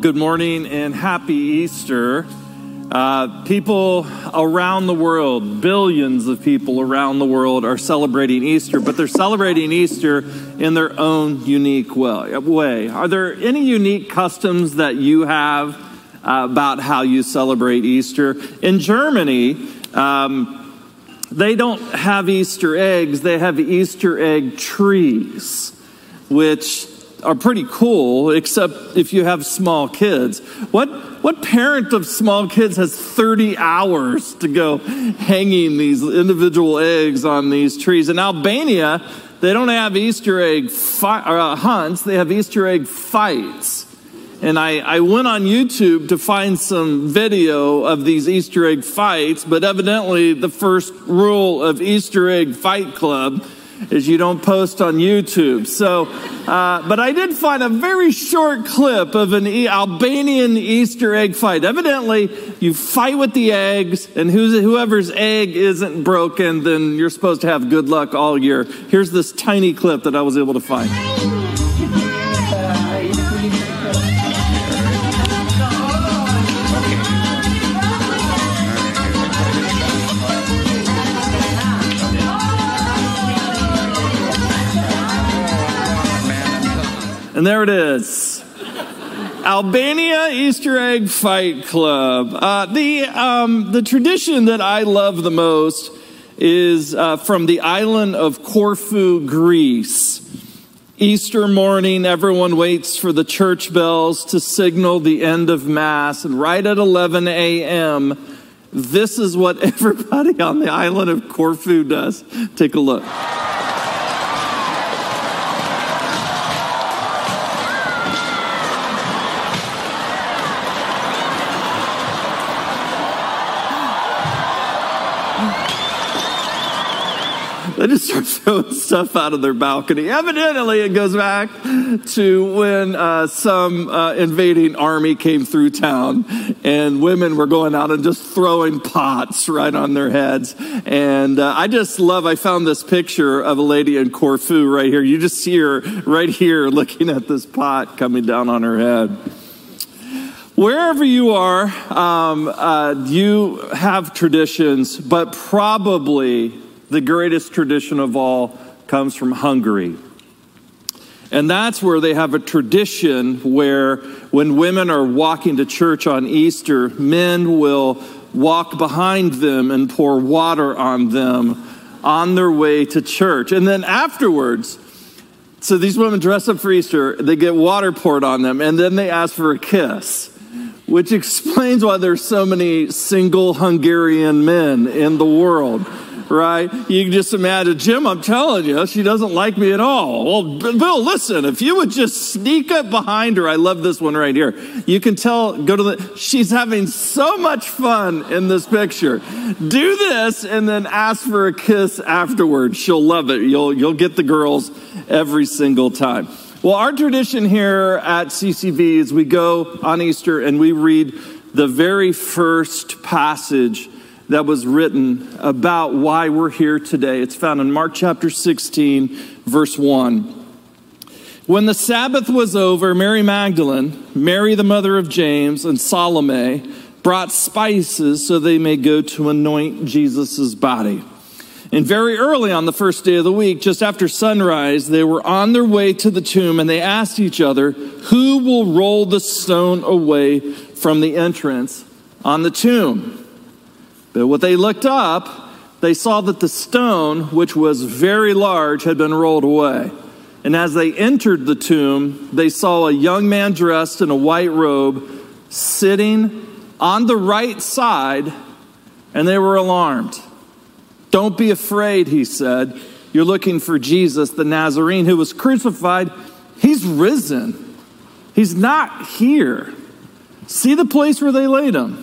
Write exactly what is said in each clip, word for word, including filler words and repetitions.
good morning and happy Easter. Uh, people around the world, billions of people around the world are celebrating Easter, but they're celebrating Easter in their own unique way. Are there any unique customs that you have uh, about how you celebrate Easter? In Germany, um, they don't have Easter eggs, they have Easter egg trees, which are pretty cool, except if you have small kids. What what parent of small kids has thirty hours to go hanging these individual eggs on these trees? In Albania, they don't have Easter egg fi- uh, hunts, they have Easter egg fights. And I, I went on YouTube to find some video of these Easter egg fights, but evidently the first rule of Easter Egg Fight Club is you don't post on YouTube. So, uh, but I did find a very short clip of an e- Albanian Easter egg fight. Evidently, you fight with the eggs, and who's, whoever's egg isn't broken, then you're supposed to have good luck all year. Here's this tiny clip that I was able to find. And there it is. Albania Easter Egg Fight Club. Uh, the um, the tradition that I love the most is uh, from the island of Corfu, Greece. Easter morning, everyone waits for the church bells to signal the end of Mass. And right at eleven a.m., this is what everybody on the island of Corfu does. Take a look. They just start throwing stuff out of their balcony. Evidently, it goes back to when uh, some uh, invading army came through town, and women were going out and just throwing pots right on their heads. And uh, I just love, I found this picture of a lady in Corfu right here. You just see her right here looking at this pot coming down on her head. Wherever you are, um, uh, you have traditions, but probably the greatest tradition of all comes from Hungary. And that's where they have a tradition where when women are walking to church on Easter, men will walk behind them and pour water on them on their way to church. And then afterwards, so these women dress up for Easter, they get water poured on them, and then they ask for a kiss, which explains why there's so many single Hungarian men in the world. Right? You can just imagine, Jim, I'm telling you, she doesn't like me at all. Well, Bill, listen, if you would just sneak up behind her, I love this one right here. You can tell, go to the, she's having so much fun in this picture. Do this and then ask for a kiss afterwards. She'll love it. You'll, you'll get the girls every single time. Well, our tradition here at C C V is we go on Easter and we read the very first passage that was written about why we're here today. It's found in Mark chapter sixteen, verse one. When the Sabbath was over, Mary Magdalene, Mary the mother of James, and Salome brought spices so they may go to anoint Jesus' body. And very early on the first day of the week, just after sunrise, they were on their way to the tomb, and they asked each other, who will roll the stone away from the entrance on the tomb? But when they looked up, they saw that the stone, which was very large, had been rolled away. And as they entered the tomb, they saw a young man dressed in a white robe sitting on the right side, and they were alarmed. Don't be afraid, he said. You're looking for Jesus, the Nazarene, who was crucified. He's risen. He's not here. See the place where they laid him.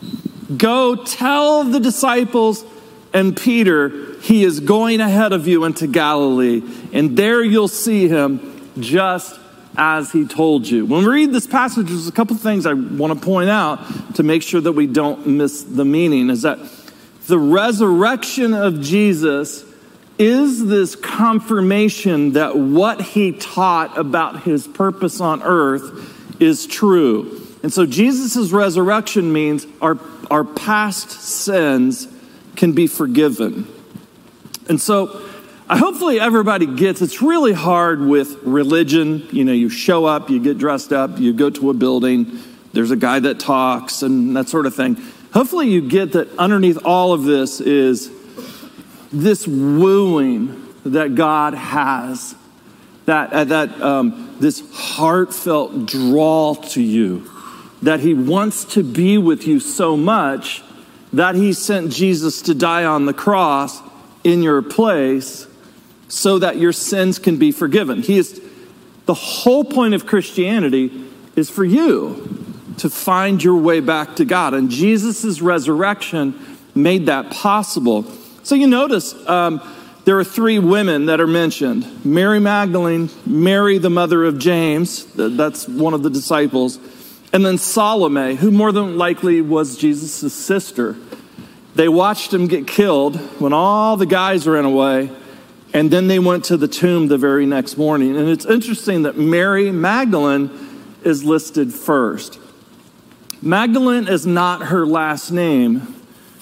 Go tell the disciples and Peter, he is going ahead of you into Galilee, and there you'll see him just as he told you. When we read this passage, there's a couple things I want to point out to make sure that we don't miss the meaning, is that the resurrection of Jesus is this confirmation that what he taught about his purpose on earth is true. And so Jesus' resurrection means our, our past sins can be forgiven. And so I hopefully everybody gets, it's really hard with religion. You know, you show up, you get dressed up, you go to a building, there's a guy that talks and that sort of thing. Hopefully you get that underneath all of this is this wooing that God has, that, uh, that um, this heartfelt draw to you, that he wants to be with you so much that he sent Jesus to die on the cross in your place so that your sins can be forgiven. He is, the whole point of Christianity is for you to find your way back to God. And Jesus' resurrection made that possible. So you notice um, there are three women that are mentioned. Mary Magdalene, Mary the mother of James, that's one of the disciples, and then Salome, who more than likely was Jesus' sister. They watched him get killed when all the guys ran away, and then they went to the tomb the very next morning. And it's interesting that Mary Magdalene is listed first. Magdalene is not her last name.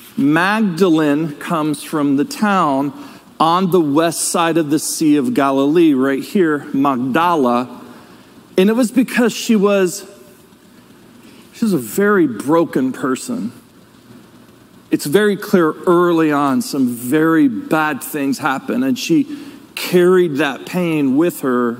Magdalene comes from the town on the west side of the Sea of Galilee, right here, Magdala. And it was because she was, she was a very broken person. It's very clear early on some very bad things happened, and she carried that pain with her,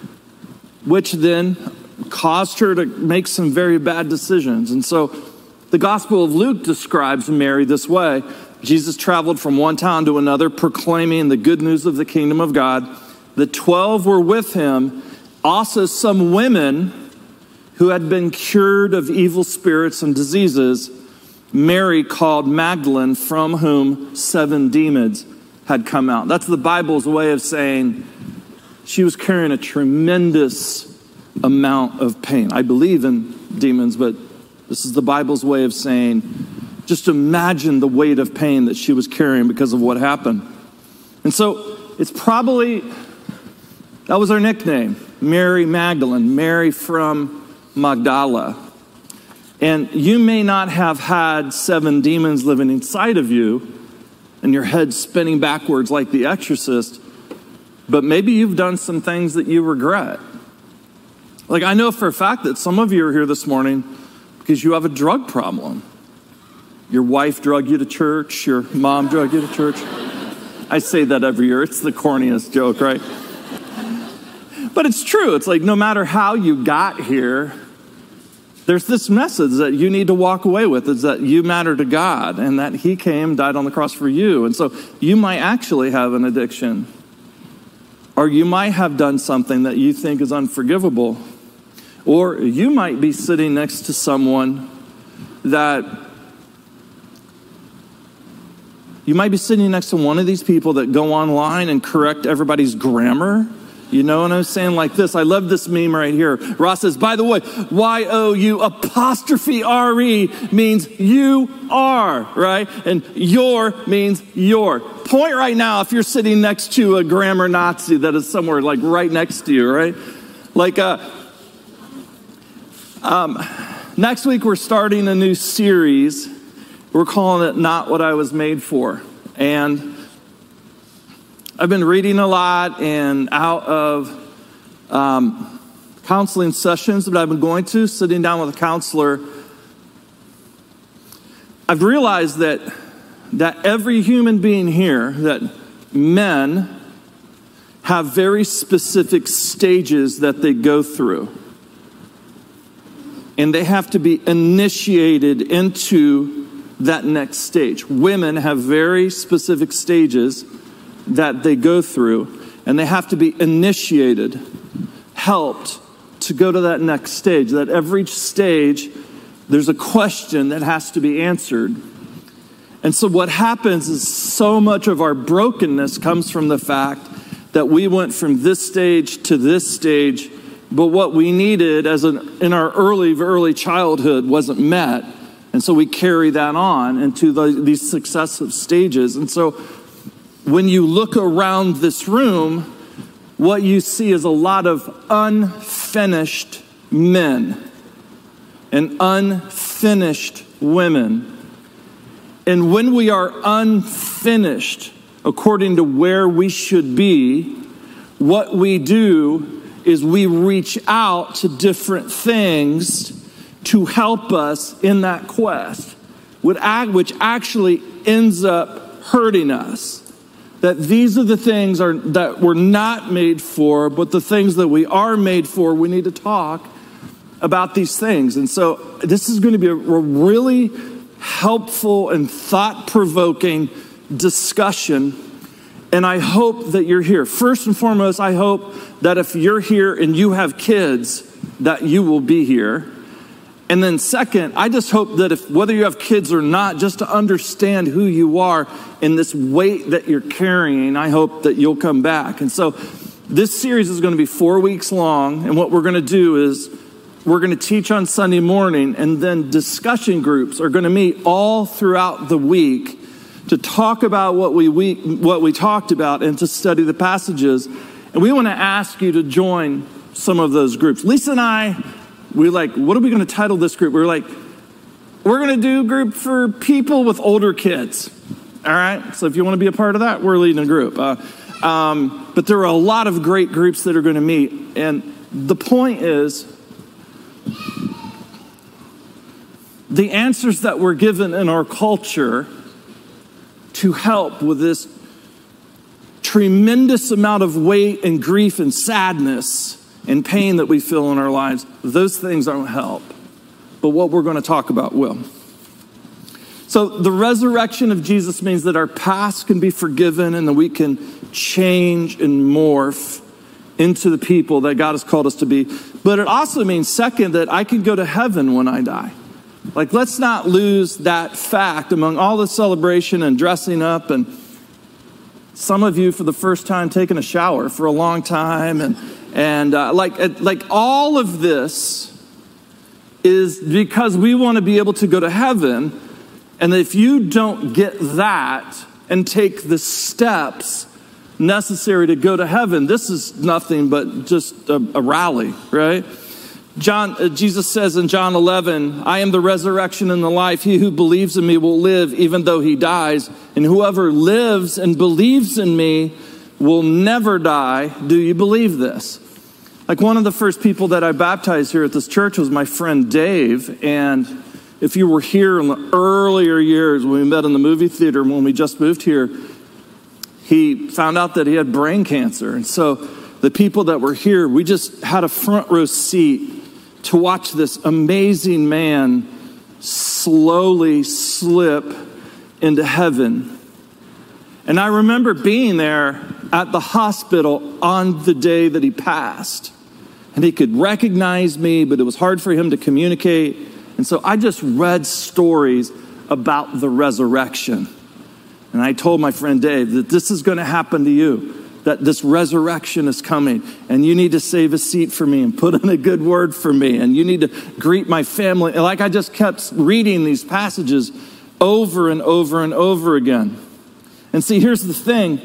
which then caused her to make some very bad decisions. And so the Gospel of Luke describes Mary this way. Jesus traveled from one town to another, proclaiming the good news of the kingdom of God. The twelve were with him, also some women who had been cured of evil spirits and diseases, Mary called Magdalene, from whom seven demons had come out. That's the Bible's way of saying she was carrying a tremendous amount of pain. I believe in demons, but this is the Bible's way of saying, just imagine the weight of pain that she was carrying because of what happened. And so it's probably, that was her nickname, Mary Magdalene, Mary from Magdala. And you may not have had seven demons living inside of you and your head spinning backwards like the exorcist, but maybe you've done some things that you regret. Like, I know for a fact that some of you are here this morning because you have a drug problem. Your wife drug you to church, your mom drug you to church. I say that every year. It's the corniest joke, right? But it's true. It's like no matter how you got here, there's this message that you need to walk away with, is that you matter to God and that he came, died on the cross for you. And so you might actually have an addiction, or you might have done something that you think is unforgivable, or you might be sitting next to someone that, you might be sitting next to one of these people that go online and correct everybody's grammar. You know what I'm saying? Like this. I love this meme right here. Ross says, by the way, Y O U apostrophe R E means you are, right? And your means your. Point right now if you're sitting next to a grammar Nazi that is somewhere like right next to you, right? Like, uh, um, next week we're starting a new series. We're calling it Not What I Was Made For. And I've been reading a lot and out of um, counseling sessions that I've been going to, sitting down with a counselor, I've realized that that every human being here, that men have very specific stages that they go through. And they have to be initiated into that next stage. Women have very specific stages that they go through, and they have to be initiated, helped to go to that next stage. That every stage, there's a question that has to be answered. And so what happens is so much of our brokenness comes from the fact that we went from this stage to this stage, but what we needed as an, in our early, early childhood wasn't met. And so we carry that on into the, these successive stages. And so when you look around this room, what you see is a lot of unfinished men. and unfinished women. And when we are unfinished, according to where we should be, what we do is we reach out to different things to help us in that quest, which actually ends up hurting us. That these are the things are, that we're not made for, but the things that we are made for, we need to talk about these things. And so this is going to be a, a really helpful and thought-provoking discussion. And I hope that you're here. First and foremost, I hope that if you're here and you have kids, that you will be here. And then second, I just hope that if whether you have kids or not, just to understand who you are and this weight that you're carrying, I hope that you'll come back. And so this series is going to be four weeks long. And what we're going to do is we're going to teach on Sunday morning, and then discussion groups are going to meet all throughout the week to talk about what we, we what we talked about and to study the passages. And we want to ask you to join some of those groups. Lisa and I, we like, what are we going to title this group? We we're like, we're going to do a group for people with older kids. All right? So if you want to be a part of that, we're leading a group. Uh, um, but there are a lot of great groups that are going to meet. And the point is, the answers that we're given in our culture to help with this tremendous amount of weight and grief and sadness and pain that we feel in our lives, those things don't help. But what we're going to talk about will. So the resurrection of Jesus means that our past can be forgiven and that we can change and morph into the people that God has called us to be. But it also means, second, that I can go to heaven when I die. Like, let's not lose that fact among all the celebration and dressing up, and some of you for the first time taking a shower for a long time, and and uh, like like all of this is because we want to be able to go to heaven. And if you don't get that and take the steps necessary to go to heaven, this is nothing but just a, a rally, right? John, uh, Jesus says in John eleven, I am the resurrection and the life. He who believes in me will live even though he dies. And whoever lives and believes in me will never die. Do you believe this? Like, one of the first people that I baptized here at this church was my friend Dave. And if you were here in the earlier years when we met in the movie theater when we just moved here, he found out that he had brain cancer. And so the people that were here, we just had a front row seat to watch this amazing man slowly slip into heaven. And I remember being there at the hospital on the day that he passed. And he could recognize me, but it was hard for him to communicate. And so I just read stories about the resurrection. And I told my friend Dave that this is going to happen to you. That this resurrection is coming, and you need to save a seat for me and put in a good word for me, and you need to greet my family. And like, I just kept reading these passages over and over and over again. And see, here's the thing.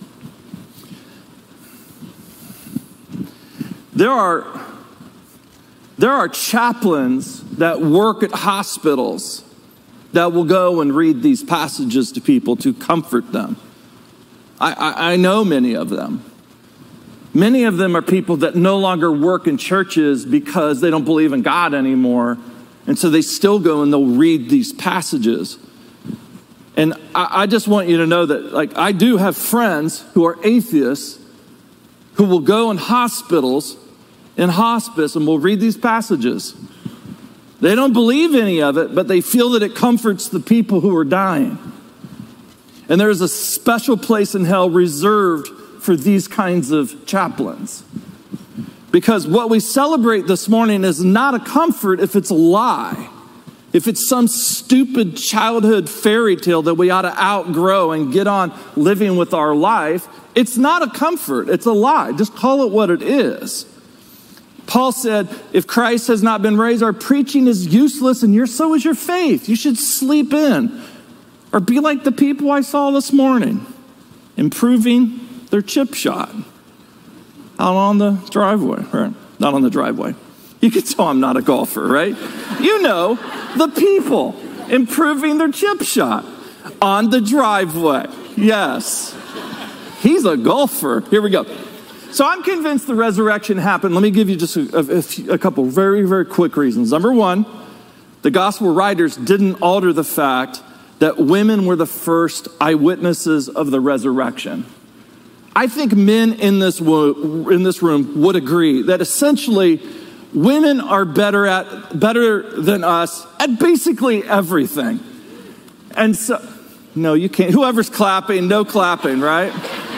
There are, there are chaplains that work at hospitals that will go and read these passages to people to comfort them. I, I, I know many of them. Many of them are people that no longer work in churches because they don't believe in God anymore. And so they still go and they'll read these passages. And I, I just want you to know that, like, I do have friends who are atheists who will go in hospitals, in hospice, and will read these passages. They don't believe any of it, but they feel that it comforts the people who are dying. And there is a special place in hell reserved for these kinds of chaplains. Because what we celebrate this morning is not a comfort if it's a lie. If it's some stupid childhood fairy tale that we ought to outgrow and get on living with our life, it's not a comfort, it's a lie. Just call it what it is. Paul said, if Christ has not been raised, our preaching is useless, and your, so is your faith. You should sleep in. Or be like the people I saw this morning, improving their chip shot out on the driveway, right? Not on the driveway, You can tell I'm not a golfer, right? You know, the people improving their chip shot on the driveway. Yes. He's a golfer. Here we go. So I'm convinced the resurrection happened. Let me give you just a, a, few, a couple very, very quick reasons. Number one, the gospel writers didn't alter the fact that women were the first eyewitnesses of the resurrection. I think men in this, wo- in this room would agree that essentially women are better at better than us at basically everything. And so, no, you can't. Whoever's clapping, no clapping, right?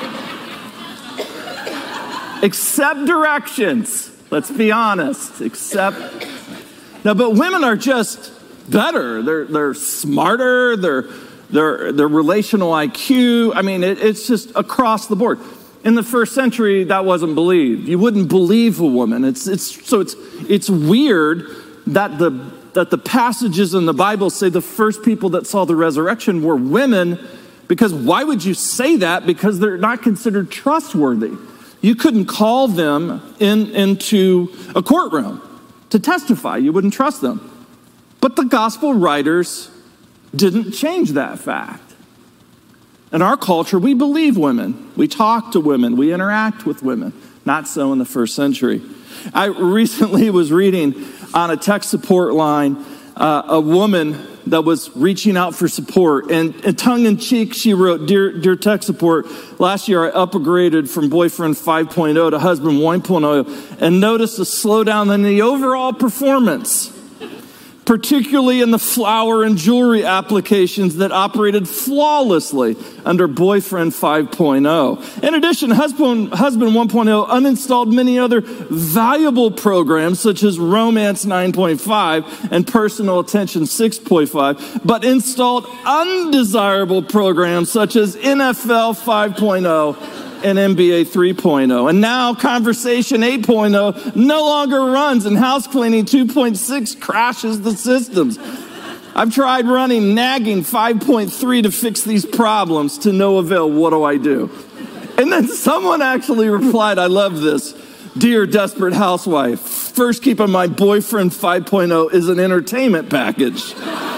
Except directions. Let's be honest. Except, no, but women are just better. They're they're smarter. They're they're they're relational I Q. I mean, it, it's just across the board. In the first century, that wasn't believed. You wouldn't believe a woman. It's it's so it's it's weird that the that the passages in the Bible say the first people that saw the resurrection were women, because why would you say that? Because they're not considered trustworthy. You couldn't call them in into a courtroom to testify. You wouldn't trust them. But the gospel writers didn't change that fact. In our culture, we believe women. We talk to women. We interact with women. Not so in the first century. I recently was reading on a tech support line uh, a woman that was reaching out for support. And, and tongue-in-cheek, she wrote, Dear, Dear tech support, last year I upgraded from boyfriend five point oh to husband one point oh and noticed a slowdown in the overall performance, particularly in the flower and jewelry applications that operated flawlessly under boyfriend five point oh. In addition, husband, husband one point oh uninstalled many other valuable programs such as Romance nine point five and Personal Attention six point five, but installed undesirable programs such as N F L five point oh and N B A three point oh. And now Conversation eight point oh no longer runs, and House Cleaning two point six crashes the systems. I've tried running Nagging five point three to fix these problems to no avail. What do I do? And then someone actually replied, I love this. Dear desperate housewife, first keep in mind boyfriend five point oh is an entertainment package,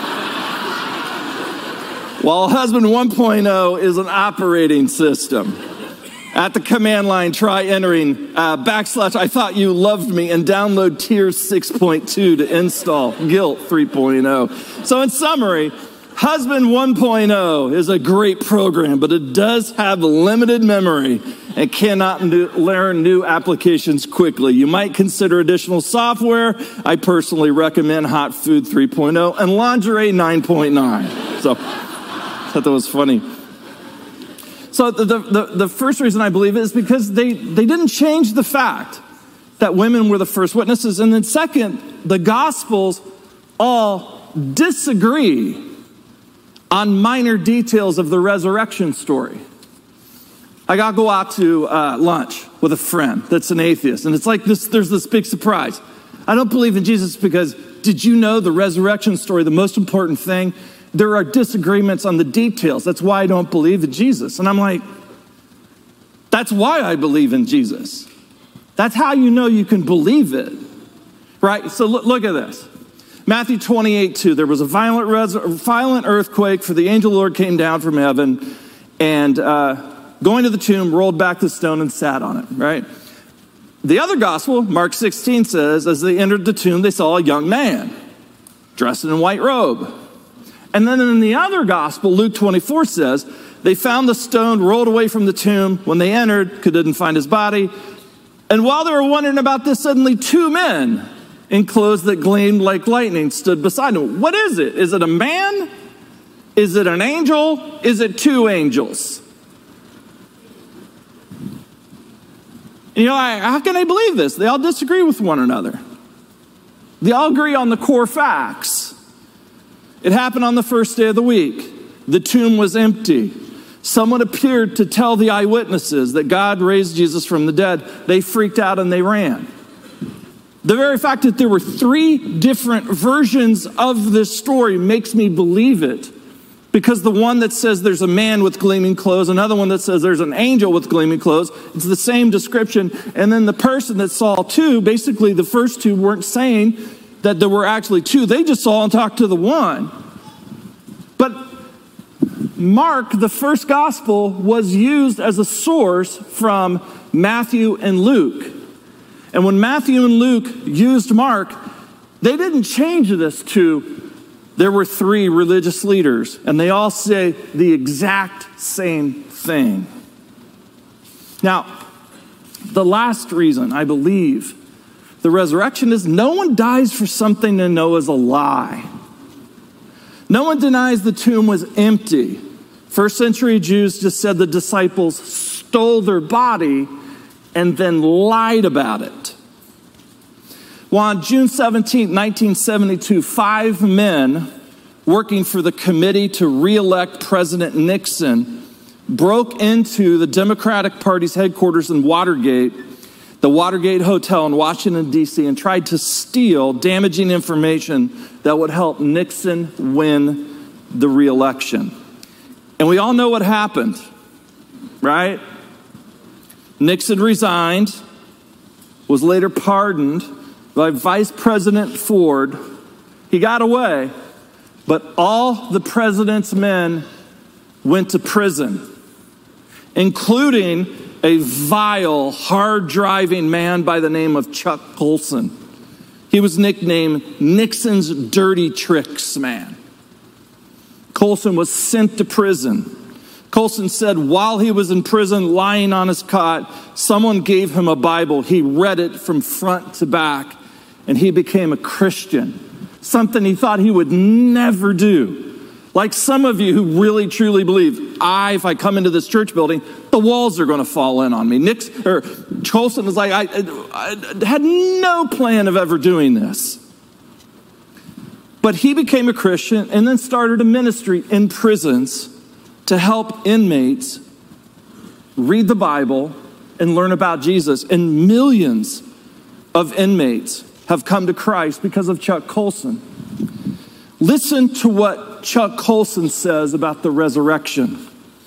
while husband one point oh is an operating system. At the command line, try entering uh, backslash I thought you loved me and download Tears six point two to install Guilt three point oh. So in summary, Husband one point oh is a great program, but it does have limited memory and cannot new, learn new applications quickly. You might consider additional software. I personally recommend Hot Food three point oh and Lingerie nine point nine. So I thought that was funny. So the, the, the first reason I believe it is because they, they didn't change the fact that women were the first witnesses. And then second, the Gospels all disagree on minor details of the resurrection story. I got to go out to uh, lunch with a friend that's an atheist. And it's like this, there's this big surprise. I don't believe in Jesus because, did you know the resurrection story, the most important thing? There are disagreements on the details. That's why I don't believe in Jesus. And I'm like, that's why I believe in Jesus. That's how you know you can believe it, right? So look, look at this. Matthew twenty-eight two, there was a violent, res- violent earthquake, for the angel of the Lord came down from heaven and uh, going to the tomb, rolled back the stone and sat on it, right? The other gospel, Mark sixteen, says, as they entered the tomb, they saw a young man dressed in a white robe. And then in the other gospel, Luke twenty-four says, they found the stone rolled away from the tomb. When they entered, couldn't find his body. And while they were wondering about this, suddenly two men in clothes that gleamed like lightning stood beside him. What is it? Is it a man? Is it an angel? Is it two angels? You know, I, how can I believe this? They all disagree with one another. They all agree on the core facts. It happened on the first day of the week. The tomb was empty. Someone appeared to tell the eyewitnesses that God raised Jesus from the dead. They freaked out and they ran. The very fact that there were three different versions of this story makes me believe it. Because the one that says there's a man with gleaming clothes, another one that says there's an angel with gleaming clothes, it's the same description. And then the person that saw two, basically the first two weren't saying that there were actually two. They just saw and talked to the one. But Mark, the first gospel, was used as a source from Matthew and Luke. And when Matthew and Luke used Mark, they didn't change this to there were three religious leaders, and they all say the exact same thing. Now, the last reason I believe the resurrection is no one dies for something they know is a lie. No one denies the tomb was empty. First century Jews just said the disciples stole their body and then lied about it. Well, on June seventeenth, nineteen seventy-two, five men working for the committee to re-elect President Nixon broke into the Democratic Party's headquarters in Watergate, the Watergate Hotel in Washington, D C, and tried to steal damaging information that would help Nixon win the re-election. And we all know what happened, right? Nixon resigned, was later pardoned by Vice President Ford. He got away, but all the president's men went to prison, including a vile, hard-driving man by the name of Chuck Colson. He was nicknamed Nixon's Dirty Tricks Man. Colson was sent to prison. Colson said while he was in prison, lying on his cot, someone gave him a Bible. He read it from front to back, and he became a Christian, something he thought he would never do. Like some of you who really, truly believe, I, if I come into this church building, the walls are going to fall in on me. Nick, or Colson was like, I, I, I had no plan of ever doing this. But he became a Christian and then started a ministry in prisons to help inmates read the Bible and learn about Jesus. And millions of inmates have come to Christ because of Chuck Colson. Listen to what Chuck Colson says about the resurrection.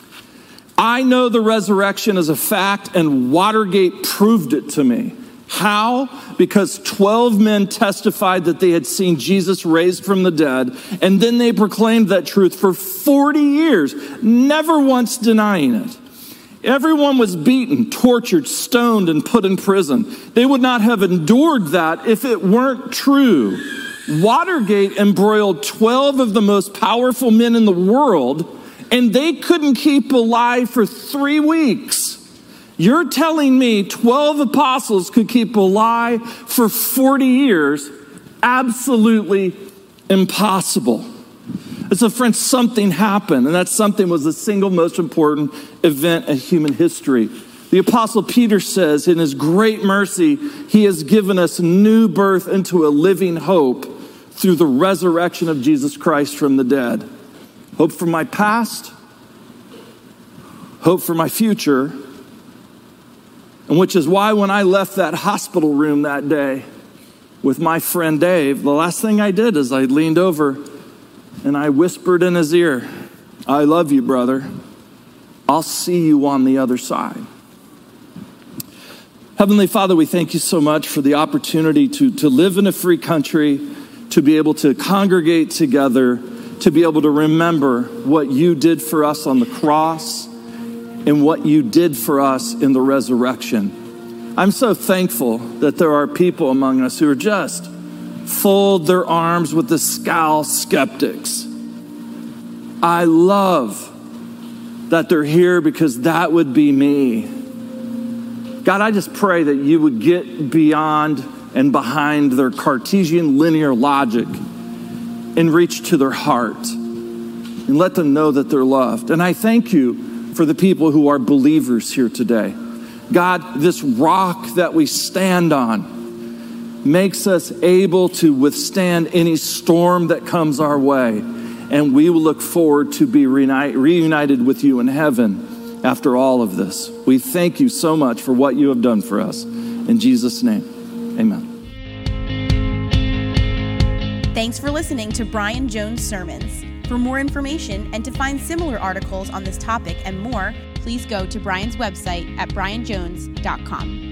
I know the resurrection is a fact, and Watergate proved it to me. How? Because twelve men testified that they had seen Jesus raised from the dead, and then they proclaimed that truth for forty years, never once denying it. Everyone was beaten, tortured, stoned, and put in prison. They would not have endured that if it weren't true. Watergate embroiled twelve of the most powerful men in the world, and they couldn't keep alive for three weeks. You're telling me twelve apostles could keep alive for forty years? Absolutely impossible. And so, friends, something happened, and that something was the single most important event in human history. The Apostle Peter says, in his great mercy, he has given us new birth into a living hope through the resurrection of Jesus Christ from the dead. Hope for my past, hope for my future, and which is why when I left that hospital room that day with my friend Dave, the last thing I did is I leaned over and I whispered in his ear, I love you, brother. I'll see you on the other side. Heavenly Father, we thank you so much for the opportunity to, to live in a free country, to be able to congregate together, to be able to remember what you did for us on the cross and what you did for us in the resurrection. I'm so thankful that there are people among us who are just fold their arms with the scowl skeptics. I love that they're here because that would be me. God, I just pray that you would get beyond and behind their Cartesian linear logic and reach to their heart and let them know that they're loved. And I thank you for the people who are believers here today. God, this rock that we stand on makes us able to withstand any storm that comes our way. And we will look forward to be reunited with you in heaven after all of this. We thank you so much for what you have done for us. In Jesus' name, amen. Thanks for listening to Brian Jones Sermons. For more information and to find similar articles on this topic and more, please go to Brian's website at brian jones dot com.